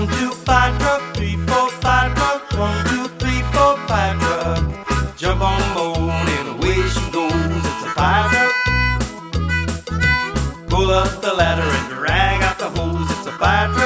1, 2, 5 truck, 3, 4, 5 truck, 1, 2, 3, 4, 5 truck. Jump on the mold and away she goes. It's a fire truck. Pull up the ladder and drag out the hose. It's a fire truck.